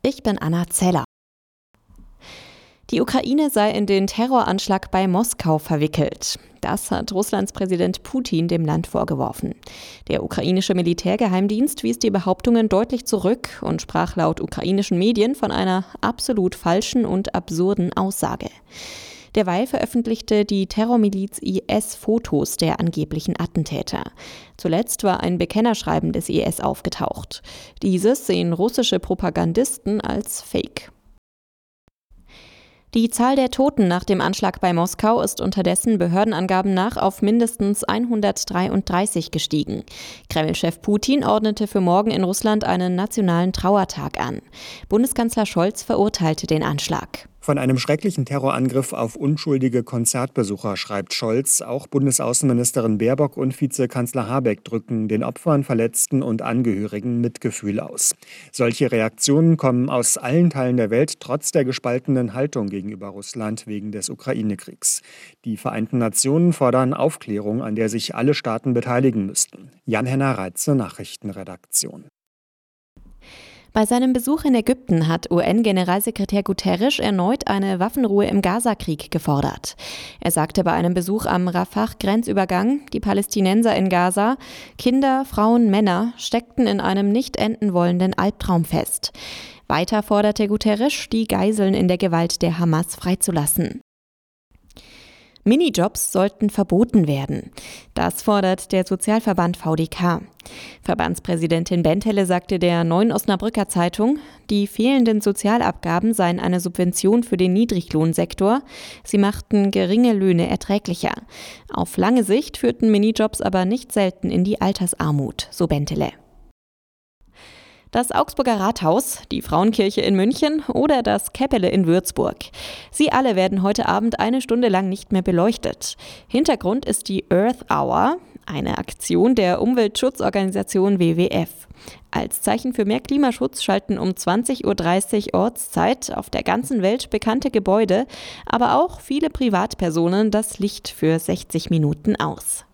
Ich bin Anna Zeller. Die Ukraine sei in den Terroranschlag bei Moskau verwickelt. Das hat Russlands Präsident Putin dem Land vorgeworfen. Der ukrainische Militärgeheimdienst wies die Behauptungen deutlich zurück und sprach laut ukrainischen Medien von einer absolut falschen und absurden Aussage. Derweil veröffentlichte die Terrormiliz IS Fotos der angeblichen Attentäter. Zuletzt war ein Bekennerschreiben des IS aufgetaucht. Dieses sehen russische Propagandisten als Fake. Die Zahl der Toten nach dem Anschlag bei Moskau ist unterdessen Behördenangaben nach auf mindestens 133 gestiegen. Kreml-Chef Putin ordnete für morgen in Russland einen nationalen Trauertag an. Bundeskanzler Scholz verurteilte den Anschlag. Von einem schrecklichen Terrorangriff auf unschuldige Konzertbesucher, schreibt Scholz. Auch Bundesaußenministerin Baerbock und Vizekanzler Habeck drücken den Opfern, Verletzten und Angehörigen Mitgefühl aus. Solche Reaktionen kommen aus allen Teilen der Welt, trotz der gespaltenen Haltung gegenüber Russland wegen des Ukraine-Kriegs. Die Vereinten Nationen fordern Aufklärung, an der sich alle Staaten beteiligen müssten. Jan-Henner Reitze, Nachrichtenredaktion. Bei seinem Besuch in Ägypten hat UN-Generalsekretär Guterres erneut eine Waffenruhe im Gazakrieg gefordert. Er sagte bei einem Besuch am Rafah-Grenzübergang, die Palästinenser in Gaza, Kinder, Frauen, Männer steckten in einem nicht enden wollenden Albtraum fest. Weiter forderte Guterres, die Geiseln in der Gewalt der Hamas freizulassen. Minijobs sollten verboten werden. Das fordert der Sozialverband VDK. Verbandspräsidentin Bentele sagte der Neuen Osnabrücker Zeitung, die fehlenden Sozialabgaben seien eine Subvention für den Niedriglohnsektor. Sie machten geringe Löhne erträglicher. Auf lange Sicht führten Minijobs aber nicht selten in die Altersarmut, so Bentele. Das Augsburger Rathaus, die Frauenkirche in München oder das Käppele in Würzburg. Sie alle werden heute Abend eine Stunde lang nicht mehr beleuchtet. Hintergrund ist die Earth Hour, eine Aktion der Umweltschutzorganisation WWF. Als Zeichen für mehr Klimaschutz schalten um 20:30 Uhr Ortszeit auf der ganzen Welt bekannte Gebäude, aber auch viele Privatpersonen das Licht für 60 Minuten aus.